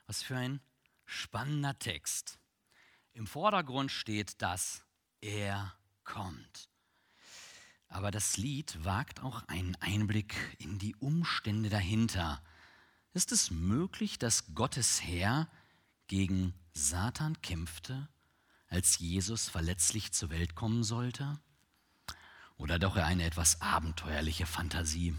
Was für ein spannender Text. Im Vordergrund steht, dass er kommt. Aber das Lied wagt auch einen Einblick in die Umstände dahinter. Ist es möglich, dass Gottes Heer gegen Satan kämpfte, als Jesus verletzlich zur Welt kommen sollte? Oder doch eine etwas abenteuerliche Fantasie?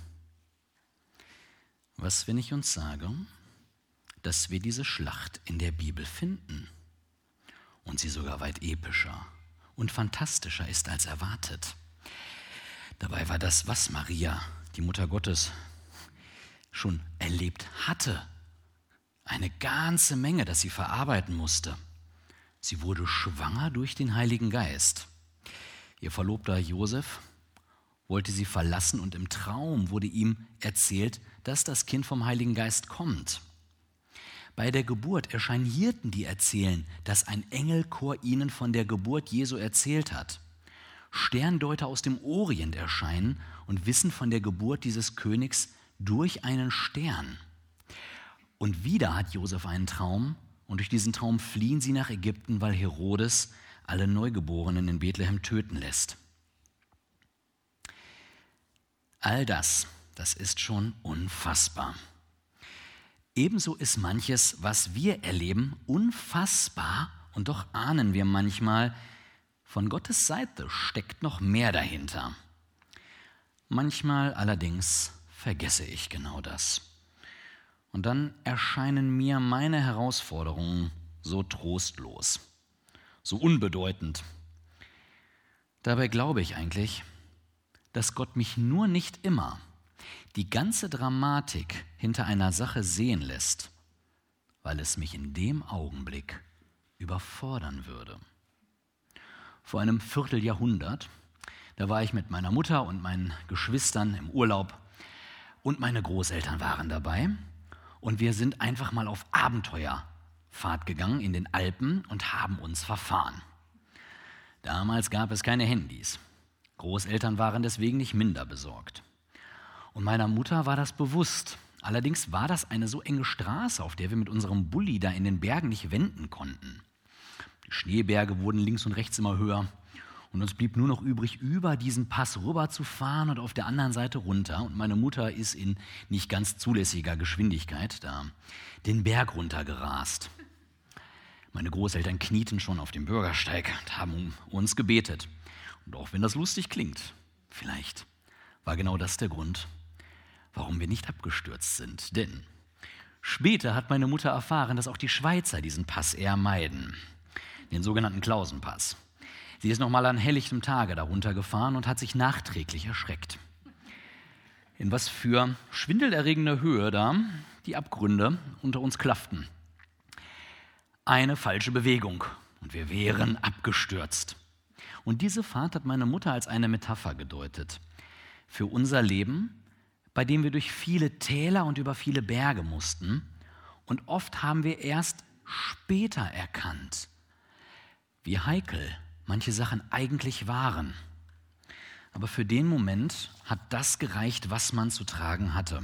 Was, wenn ich uns sage, dass wir diese Schlacht in der Bibel finden und sie sogar weit epischer und fantastischer ist als erwartet? Dabei war das, was Maria, die Mutter Gottes, schon erlebt hatte, eine ganze Menge, das sie verarbeiten musste. Sie wurde schwanger durch den Heiligen Geist. Ihr Verlobter Josef wollte sie verlassen und im Traum wurde ihm erzählt, dass das Kind vom Heiligen Geist kommt. Bei der Geburt erscheinen Hirten, die erzählen, dass ein Engelchor ihnen von der Geburt Jesu erzählt hat. Sterndeuter aus dem Orient erscheinen und wissen von der Geburt dieses Königs durch einen Stern. Und wieder hat Josef einen Traum und durch diesen Traum fliehen sie nach Ägypten, weil Herodes alle Neugeborenen in Bethlehem töten lässt. All das ist schon unfassbar. Ebenso ist manches, was wir erleben, unfassbar und doch ahnen wir manchmal, von Gottes Seite steckt noch mehr dahinter. Manchmal allerdings vergesse ich genau das. Und dann erscheinen mir meine Herausforderungen so trostlos, so unbedeutend. Dabei glaube ich eigentlich, dass Gott mich nur nicht immer die ganze Dramatik hinter einer Sache sehen lässt, weil es mich in dem Augenblick überfordern würde. Vor einem Vierteljahrhundert, da war ich mit meiner Mutter und meinen Geschwistern im Urlaub und meine Großeltern waren dabei und wir sind einfach mal auf Abenteuerfahrt gegangen in den Alpen und haben uns verfahren. Damals gab es keine Handys. Großeltern waren deswegen nicht minder besorgt. Und meiner Mutter war das bewusst. Allerdings war das eine so enge Straße, auf der wir mit unserem Bulli da in den Bergen nicht wenden konnten. Die Schneeberge wurden links und rechts immer höher und uns blieb nur noch übrig, über diesen Pass rüber zu fahren und auf der anderen Seite runter. Und meine Mutter ist in nicht ganz zulässiger Geschwindigkeit da den Berg runtergerast. Meine Großeltern knieten schon auf dem Bürgersteig und haben um uns gebetet. Und auch wenn das lustig klingt, vielleicht war genau das der Grund, warum wir nicht abgestürzt sind. Denn später hat meine Mutter erfahren, dass auch die Schweizer diesen Pass eher meiden, den sogenannten Klausenpass. Sie ist noch mal an helllichtem Tage darunter gefahren und hat sich nachträglich erschreckt. In was für schwindelerregender Höhe da die Abgründe unter uns klafften. Eine falsche Bewegung und wir wären abgestürzt. Und diese Fahrt hat meine Mutter als eine Metapher gedeutet für unser Leben, bei dem wir durch viele Täler und über viele Berge mussten. Und oft haben wir erst später erkannt, wie heikel manche Sachen eigentlich waren. Aber für den Moment hat das gereicht, was man zu tragen hatte.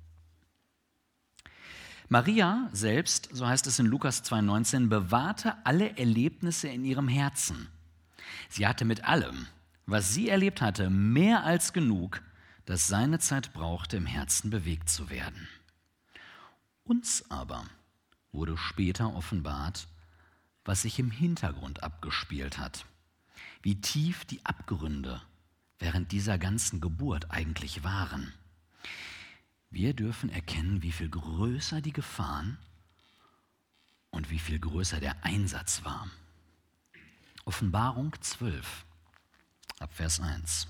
Maria selbst, so heißt es in Lukas 2,19, bewahrte alle Erlebnisse in ihrem Herzen. Sie hatte mit allem, was sie erlebt hatte, mehr als genug, dass seine Zeit brauchte, im Herzen bewegt zu werden. Uns aber wurde später offenbart, was sich im Hintergrund abgespielt hat, wie tief die Abgründe während dieser ganzen Geburt eigentlich waren. Wir dürfen erkennen, wie viel größer die Gefahren und wie viel größer der Einsatz war. Offenbarung 12, ab Vers 1.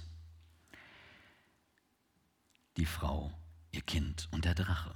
Die Frau, ihr Kind und der Drache.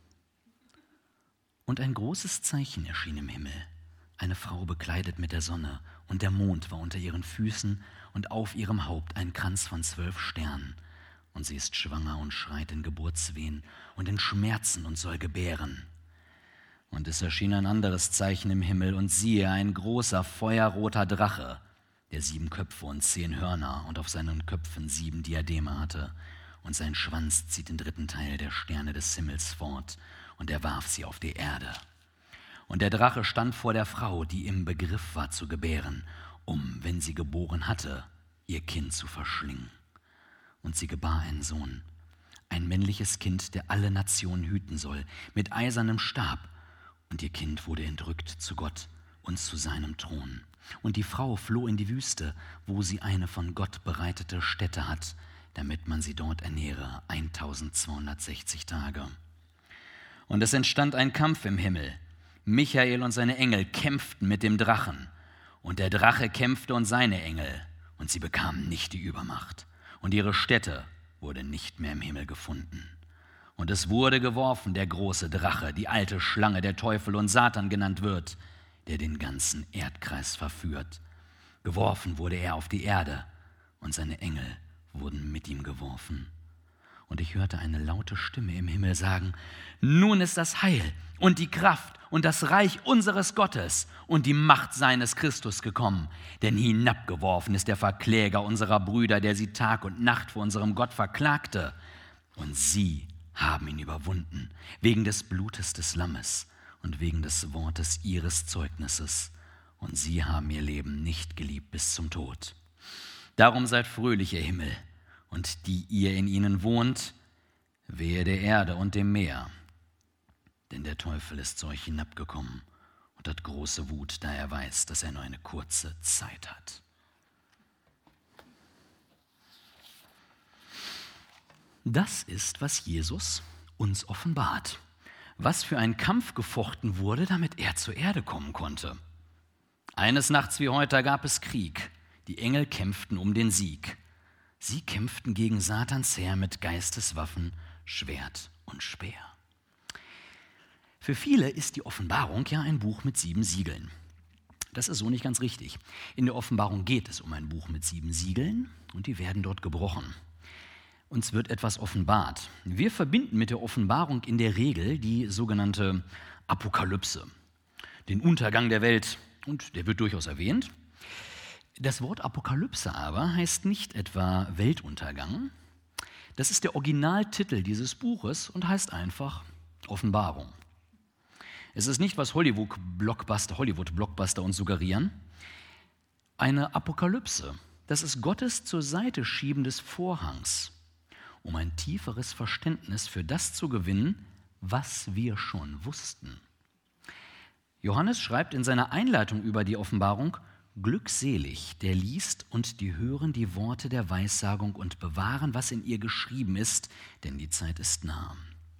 Und ein großes Zeichen erschien im Himmel. Eine Frau bekleidet mit der Sonne und der Mond war unter ihren Füßen und auf ihrem Haupt ein Kranz von 12 Sternen. Und sie ist schwanger und schreit in Geburtswehen und in Schmerzen und soll gebären. Und es erschien ein anderes Zeichen im Himmel und siehe, ein großer feuerroter Drache, der 7 Köpfe und 10 Hörner und auf seinen Köpfen 7 Diademe hatte. Und sein Schwanz zieht den 3. Teil der Sterne des Himmels fort und er warf sie auf die Erde. Und der Drache stand vor der Frau, die im Begriff war zu gebären, wenn sie geboren hatte, ihr Kind zu verschlingen. Und sie gebar einen Sohn, ein männliches Kind, der alle Nationen hüten soll, mit eisernem Stab. Und ihr Kind wurde entrückt zu Gott und zu seinem Thron. Und die Frau floh in die Wüste, wo sie eine von Gott bereitete Stätte hat, damit man sie dort ernähre, 1260 Tage. Und es entstand ein Kampf im Himmel. Michael und seine Engel kämpften mit dem Drachen. Und der Drache kämpfte und seine Engel. Und sie bekamen nicht die Übermacht. Und ihre Stätte wurde nicht mehr im Himmel gefunden. Und es wurde geworfen, der große Drache, die alte Schlange, der Teufel und Satan genannt wird, der den ganzen Erdkreis verführt. Geworfen wurde er auf die Erde, und seine Engel wurden mit ihm geworfen. Und ich hörte eine laute Stimme im Himmel sagen: Nun ist das Heil und die Kraft und das Reich unseres Gottes und die Macht seines Christus gekommen. Denn hinabgeworfen ist der Verkläger unserer Brüder, der sie Tag und Nacht vor unserem Gott verklagte. Und sie haben ihn überwunden, wegen des Blutes des Lammes und wegen des Wortes ihres Zeugnisses. Und sie haben ihr Leben nicht geliebt bis zum Tod. Darum seid fröhlich, ihr Himmel, und die ihr in ihnen wohnt, wehe der Erde und dem Meer. Denn der Teufel ist zu euch hinabgekommen und hat große Wut, da er weiß, dass er nur eine kurze Zeit hat. Das ist, was Jesus uns offenbart. Was für ein Kampf gefochten wurde, damit er zur Erde kommen konnte. Eines Nachts wie heute gab es Krieg. Die Engel kämpften um den Sieg. Sie kämpften gegen Satans Heer mit Geisteswaffen, Schwert und Speer. Für viele ist die Offenbarung ja ein Buch mit 7 Siegeln. Das ist so nicht ganz richtig. In der Offenbarung geht es um ein Buch mit 7 Siegeln und die werden dort gebrochen. Uns wird etwas offenbart. Wir verbinden mit der Offenbarung in der Regel die sogenannte Apokalypse, den Untergang der Welt, und der wird durchaus erwähnt. Das Wort Apokalypse aber heißt nicht etwa Weltuntergang. Das ist der Originaltitel dieses Buches und heißt einfach Offenbarung. Es ist nicht, was Hollywood-Blockbuster uns suggerieren. Eine Apokalypse, das ist Gottes zur Seite schieben des Vorhangs, um ein tieferes Verständnis für das zu gewinnen, was wir schon wussten. Johannes schreibt in seiner Einleitung über die Offenbarung: Glückselig, der liest und die hören die Worte der Weissagung und bewahren, was in ihr geschrieben ist, denn die Zeit ist nah.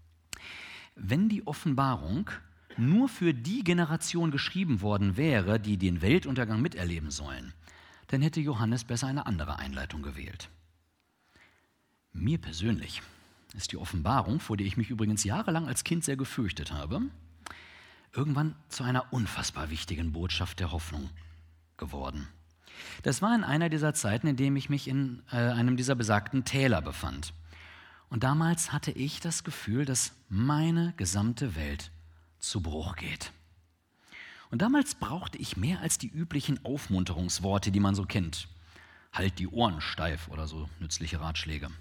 Wenn die Offenbarung nur für die Generation geschrieben worden wäre, die den Weltuntergang miterleben sollen, dann hätte Johannes besser eine andere Einleitung gewählt. Mir persönlich ist die Offenbarung, vor der ich mich übrigens jahrelang als Kind sehr gefürchtet habe, irgendwann zu einer unfassbar wichtigen Botschaft der Hoffnung geworden. Das war in einer dieser Zeiten, in denen ich mich in einem dieser besagten Täler befand. Und damals hatte ich das Gefühl, dass meine gesamte Welt zu Bruch geht. Und damals brauchte ich mehr als die üblichen Aufmunterungsworte, die man so kennt. Halt die Ohren steif oder so nützliche Ratschläge.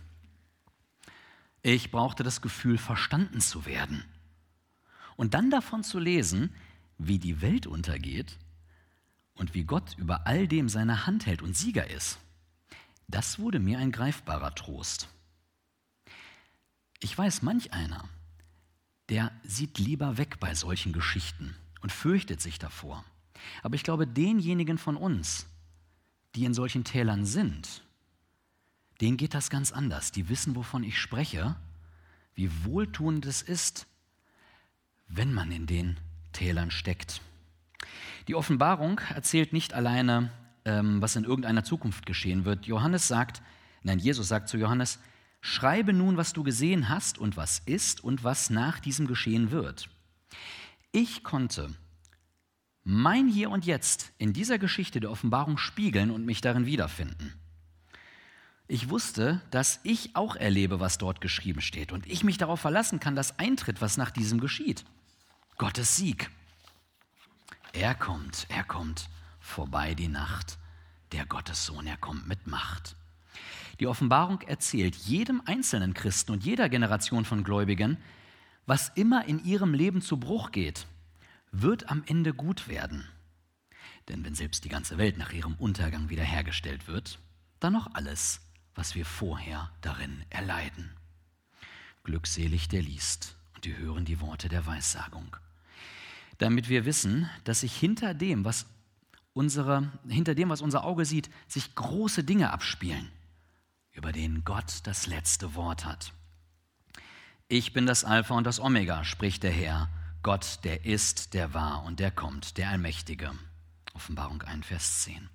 Ich brauchte das Gefühl, verstanden zu werden. Und dann davon zu lesen, wie die Welt untergeht und wie Gott über all dem seine Hand hält und Sieger ist. Das wurde mir ein greifbarer Trost. Ich weiß, manch einer, der sieht lieber weg bei solchen Geschichten und fürchtet sich davor. Aber ich glaube, denjenigen von uns, die in solchen Tälern sind, denen geht das ganz anders. Die wissen, wovon ich spreche, wie wohltuend es ist, wenn man in den Tälern steckt. Die Offenbarung erzählt nicht alleine, was in irgendeiner Zukunft geschehen wird. Jesus sagt zu Johannes: Schreibe nun, was du gesehen hast und was ist und was nach diesem geschehen wird. Ich konnte mein Hier und Jetzt in dieser Geschichte der Offenbarung spiegeln und mich darin wiederfinden. Ich wusste, dass ich auch erlebe, was dort geschrieben steht und ich mich darauf verlassen kann, dass eintritt, was nach diesem geschieht. Gottes Sieg. Er kommt, vorbei die Nacht, der Gottessohn, er kommt mit Macht. Die Offenbarung erzählt jedem einzelnen Christen und jeder Generation von Gläubigen, was immer in ihrem Leben zu Bruch geht, wird am Ende gut werden. Denn wenn selbst die ganze Welt nach ihrem Untergang wiederhergestellt wird, dann noch alles, was wir vorher darin erleiden. Glückselig der liest und die hören die Worte der Weissagung. Damit wir wissen, dass sich hinter dem, was unser Auge sieht, sich große Dinge abspielen, über denen Gott das letzte Wort hat. Ich bin das Alpha und das Omega, spricht der Herr, Gott, der ist, der war und der kommt, der Allmächtige. Offenbarung 1, Vers 10.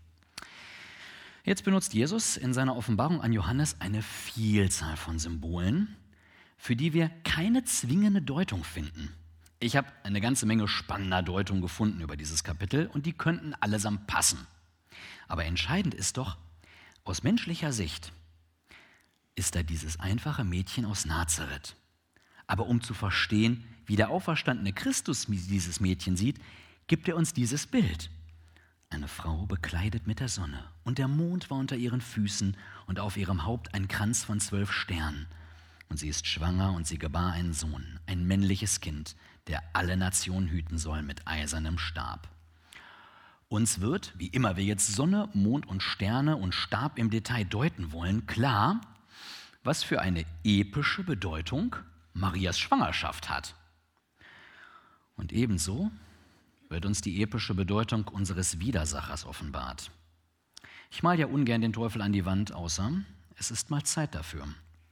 Jetzt benutzt Jesus in seiner Offenbarung an Johannes eine Vielzahl von Symbolen, für die wir keine zwingende Deutung finden. Ich habe eine ganze Menge spannender Deutungen gefunden über dieses Kapitel und die könnten allesamt passen. Aber entscheidend ist doch, aus menschlicher Sicht ist da dieses einfache Mädchen aus Nazareth. Aber um zu verstehen, wie der auferstandene Christus dieses Mädchen sieht, gibt er uns dieses Bild. Eine Frau bekleidet mit der Sonne und der Mond war unter ihren Füßen und auf ihrem Haupt ein Kranz von 12 Sternen. Und sie ist schwanger und sie gebar einen Sohn, ein männliches Kind, der alle Nationen hüten soll mit eisernem Stab. Uns wird, wie immer wir jetzt Sonne, Mond und Sterne und Stab im Detail deuten wollen, klar, was für eine epische Bedeutung Marias Schwangerschaft hat. Und ebenso wird uns die epische Bedeutung unseres Widersachers offenbart. Ich male ja ungern den Teufel an die Wand, außer es ist mal Zeit dafür.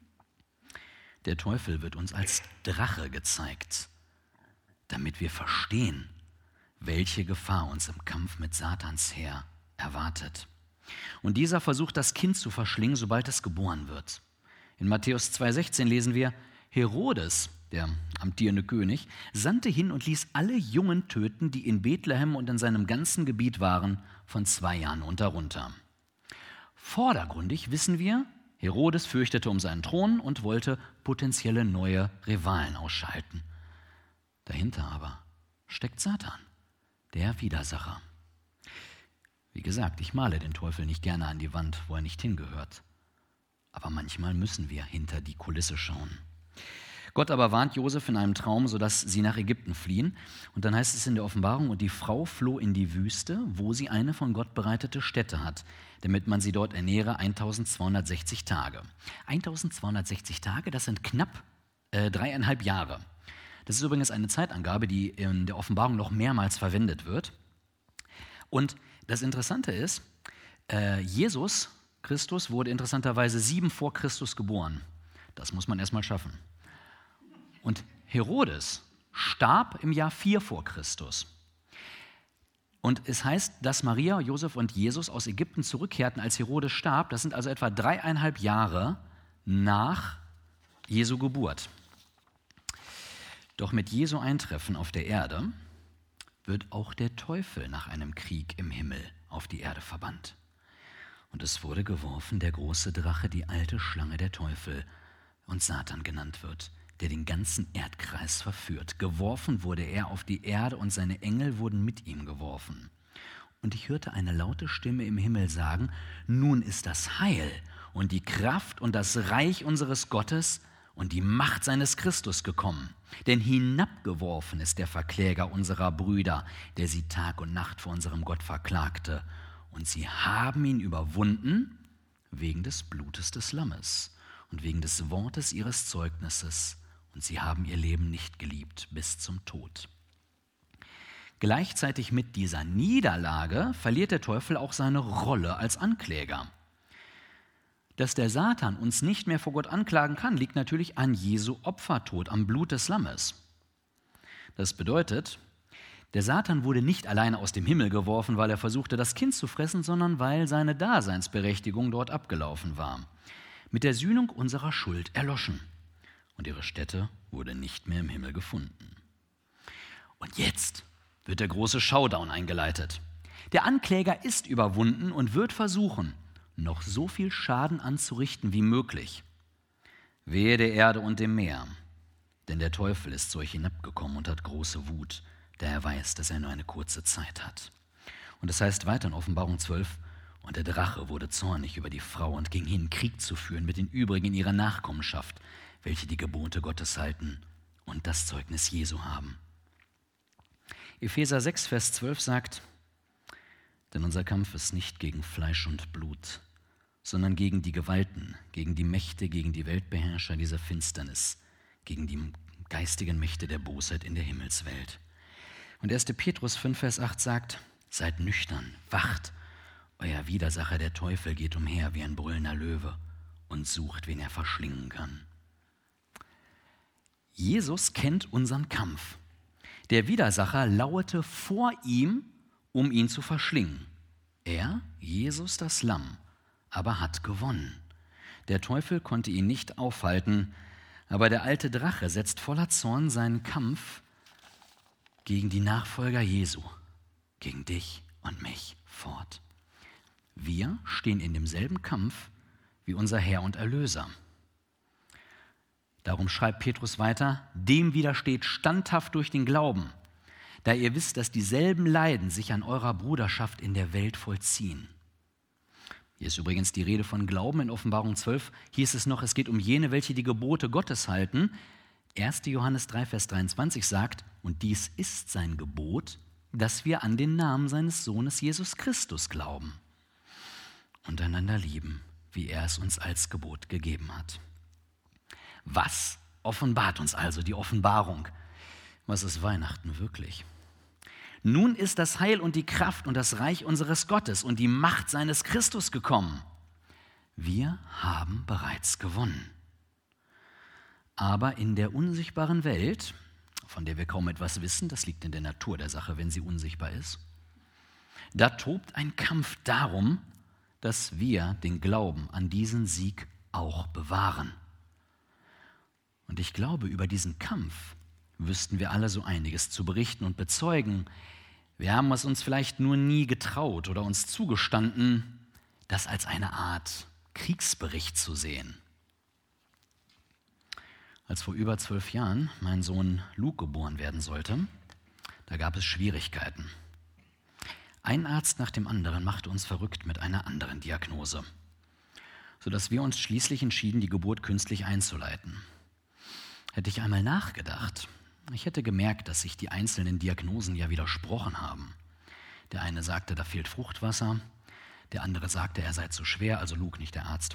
Der Teufel wird uns als Drache gezeigt, damit wir verstehen, welche Gefahr uns im Kampf mit Satans Heer erwartet. Und dieser versucht, das Kind zu verschlingen, sobald es geboren wird. In Matthäus 2,16 lesen wir, Herodes, der amtierende König, sandte hin und ließ alle Jungen töten, die in Bethlehem und in seinem ganzen Gebiet waren, von 2 Jahren und darunter. Vordergründig wissen wir, Herodes fürchtete um seinen Thron und wollte potenzielle neue Rivalen ausschalten. Dahinter aber steckt Satan, der Widersacher. Wie gesagt, ich male den Teufel nicht gerne an die Wand, wo er nicht hingehört. Aber manchmal müssen wir hinter die Kulisse schauen. Gott aber warnt Josef in einem Traum, sodass sie nach Ägypten fliehen. Und dann heißt es in der Offenbarung, und die Frau floh in die Wüste, wo sie eine von Gott bereitete Stätte hat, damit man sie dort ernähre 1260 Tage. 1260 Tage, das sind knapp 3,5 Jahre. Das ist übrigens eine Zeitangabe, die in der Offenbarung noch mehrmals verwendet wird. Und das Interessante ist, Jesus Christus wurde interessanterweise 7 vor Christus geboren. Das muss man erstmal schaffen. Und Herodes starb im Jahr 4 vor Christus. Und es heißt, dass Maria, Josef und Jesus aus Ägypten zurückkehrten, als Herodes starb. Das sind also etwa 3,5 Jahre nach Jesu Geburt. Doch mit Jesu Eintreffen auf der Erde wird auch der Teufel nach einem Krieg im Himmel auf die Erde verbannt. Und es wurde geworfen der große Drache, die alte Schlange, der Teufel und Satan genannt wird, der den ganzen Erdkreis verführt. Geworfen wurde er auf die Erde und seine Engel wurden mit ihm geworfen. Und ich hörte eine laute Stimme im Himmel sagen, nun ist das Heil und die Kraft und das Reich unseres Gottes und die Macht seines Christus gekommen. Denn hinabgeworfen ist der Verkläger unserer Brüder, der sie Tag und Nacht vor unserem Gott verklagte. Und sie haben ihn überwunden wegen des Blutes des Lammes und wegen des Wortes ihres Zeugnisses. Und sie haben ihr Leben nicht geliebt bis zum Tod. Gleichzeitig mit dieser Niederlage verliert der Teufel auch seine Rolle als Ankläger. Dass der Satan uns nicht mehr vor Gott anklagen kann, liegt natürlich an Jesu Opfertod, am Blut des Lammes. Das bedeutet, der Satan wurde nicht alleine aus dem Himmel geworfen, weil er versuchte, das Kind zu fressen, sondern weil seine Daseinsberechtigung dort abgelaufen war. Mit der Sühnung unserer Schuld erloschen. Und ihre Stätte wurde nicht mehr im Himmel gefunden. Und jetzt wird der große Showdown eingeleitet. Der Ankläger ist überwunden und wird versuchen, noch so viel Schaden anzurichten wie möglich. Wehe der Erde und dem Meer, denn der Teufel ist zu euch hinabgekommen und hat große Wut, da er weiß, dass er nur eine kurze Zeit hat. Und es heißt weiter in Offenbarung 12, und der Drache wurde zornig über die Frau und ging hin, Krieg zu führen mit den übrigen in ihrer Nachkommenschaft, welche die Gebote Gottes halten und das Zeugnis Jesu haben. Epheser 6, Vers 12 sagt, denn unser Kampf ist nicht gegen Fleisch und Blut, sondern gegen die Gewalten, gegen die Mächte, gegen die Weltbeherrscher dieser Finsternis, gegen die geistigen Mächte der Bosheit in der Himmelswelt. Und 1. Petrus 5, Vers 8 sagt, seid nüchtern, wacht, euer Widersacher der Teufel geht umher wie ein brüllender Löwe und sucht, wen er verschlingen kann. Jesus kennt unseren Kampf. Der Widersacher lauerte vor ihm, um ihn zu verschlingen. Er, Jesus das Lamm, aber hat gewonnen. Der Teufel konnte ihn nicht aufhalten, aber der alte Drache setzt voller Zorn seinen Kampf gegen die Nachfolger Jesu, gegen dich und mich fort. Wir stehen in demselben Kampf wie unser Herr und Erlöser. Darum schreibt Petrus weiter, dem widersteht standhaft durch den Glauben, da ihr wisst, dass dieselben Leiden sich an eurer Bruderschaft in der Welt vollziehen. Hier ist übrigens die Rede von Glauben. In Offenbarung 12 hieß es noch, es geht um jene, welche die Gebote Gottes halten. 1. Johannes 3, Vers 23 sagt, und dies ist sein Gebot, dass wir an den Namen seines Sohnes Jesus Christus glauben und einander lieben, wie er es uns als Gebot gegeben hat. Was offenbart uns also die Offenbarung? Was ist Weihnachten wirklich? Nun ist das Heil und die Kraft und das Reich unseres Gottes und die Macht seines Christus gekommen. Wir haben bereits gewonnen. Aber in der unsichtbaren Welt, von der wir kaum etwas wissen, das liegt in der Natur der Sache, wenn sie unsichtbar ist, da tobt ein Kampf darum, dass wir den Glauben an diesen Sieg auch bewahren. Und ich glaube, über diesen Kampf wüssten wir alle so einiges zu berichten und bezeugen. Wir haben es uns vielleicht nur nie getraut oder uns zugestanden, das als eine Art Kriegsbericht zu sehen. Als vor über 12 Jahren mein Sohn Luke geboren werden sollte, da gab es Schwierigkeiten. Ein Arzt nach dem anderen machte uns verrückt mit einer anderen Diagnose, sodass wir uns schließlich entschieden, die Geburt künstlich einzuleiten. Hätte ich einmal nachgedacht, ich hätte gemerkt, dass sich die einzelnen Diagnosen ja widersprochen haben. Der eine sagte, da fehlt Fruchtwasser, der andere sagte, er sei zu schwer, also Luke, nicht der Arzt.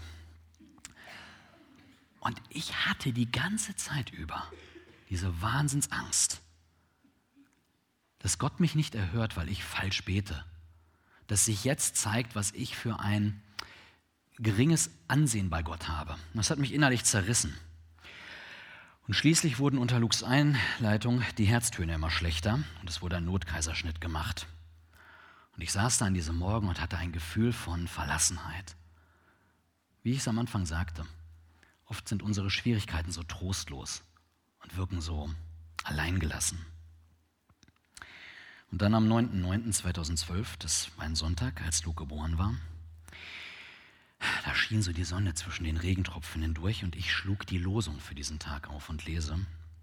Und ich hatte die ganze Zeit über diese Wahnsinnsangst, dass Gott mich nicht erhört, weil ich falsch bete, dass sich jetzt zeigt, was ich für ein geringes Ansehen bei Gott habe. Das hat mich innerlich zerrissen. Und schließlich wurden unter Lukes Einleitung die Herztöne immer schlechter und es wurde ein Notkaiserschnitt gemacht. Und ich saß da an diesem Morgen und hatte ein Gefühl von Verlassenheit. Wie ich es am Anfang sagte, oft sind unsere Schwierigkeiten so trostlos und wirken so alleingelassen. Und dann am 9.9.2012, das war ein Sonntag, als Luke geboren war, da schien so die Sonne zwischen den Regentropfen hindurch und ich schlug die Losung für diesen Tag auf und lese.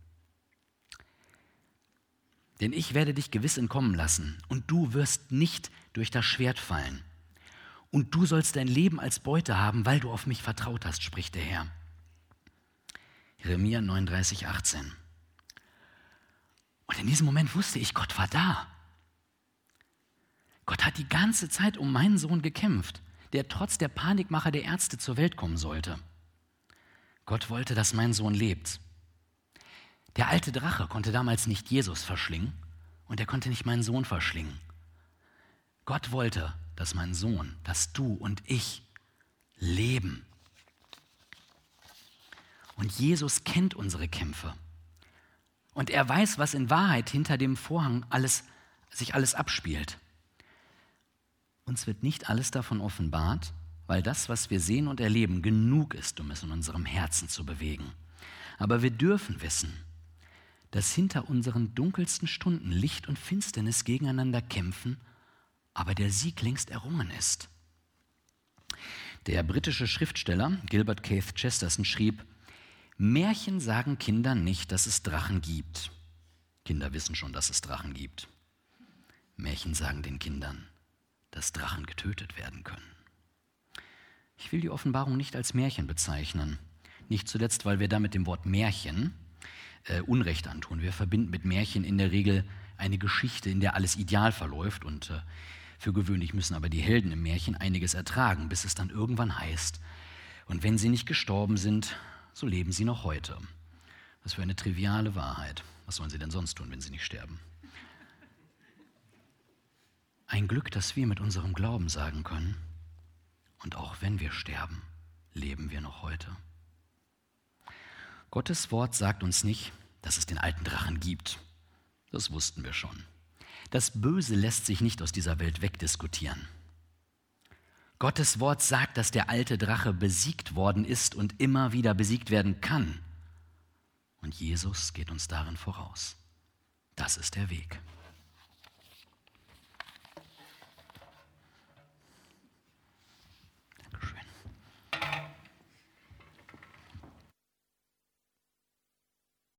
Denn ich werde dich gewiss entkommen lassen und du wirst nicht durch das Schwert fallen. Und du sollst dein Leben als Beute haben, weil du auf mich vertraut hast, spricht der Herr. Jeremia 39, 18. Und in diesem Moment wusste ich, Gott war da. Gott hat die ganze Zeit um meinen Sohn gekämpft, der trotz der Panikmache der Ärzte zur Welt kommen sollte. Gott wollte, dass mein Sohn lebt. Der alte Drache konnte damals nicht Jesus verschlingen und er konnte nicht meinen Sohn verschlingen. Gott wollte, dass mein Sohn, dass du und ich leben. Und Jesus kennt unsere Kämpfe. Und er weiß, was in Wahrheit hinter dem Vorhang sich alles abspielt. Uns wird nicht alles davon offenbart, weil das, was wir sehen und erleben, genug ist, um es in unserem Herzen zu bewegen. Aber wir dürfen wissen, dass hinter unseren dunkelsten Stunden Licht und Finsternis gegeneinander kämpfen, aber der Sieg längst errungen ist. Der britische Schriftsteller Gilbert Keith Chesterton schrieb, Märchen sagen Kindern nicht, dass es Drachen gibt. Kinder wissen schon, dass es Drachen gibt. Märchen sagen den Kindern, dass Drachen getötet werden können. Ich will die Offenbarung nicht als Märchen bezeichnen. Nicht zuletzt, weil wir da mit dem Wort Märchen Unrecht antun. Wir verbinden mit Märchen in der Regel eine Geschichte, in der alles ideal verläuft und für gewöhnlich müssen aber die Helden im Märchen einiges ertragen, bis es dann irgendwann heißt, und wenn sie nicht gestorben sind, so leben sie noch heute. Was für eine triviale Wahrheit. Was sollen sie denn sonst tun, wenn sie nicht sterben? Ein Glück, dass wir mit unserem Glauben sagen können, und auch wenn wir sterben, leben wir noch heute. Gottes Wort sagt uns nicht, dass es den alten Drachen gibt. Das wussten wir schon. Das Böse lässt sich nicht aus dieser Welt wegdiskutieren. Gottes Wort sagt, dass der alte Drache besiegt worden ist und immer wieder besiegt werden kann. Und Jesus geht uns darin voraus. Das ist der Weg.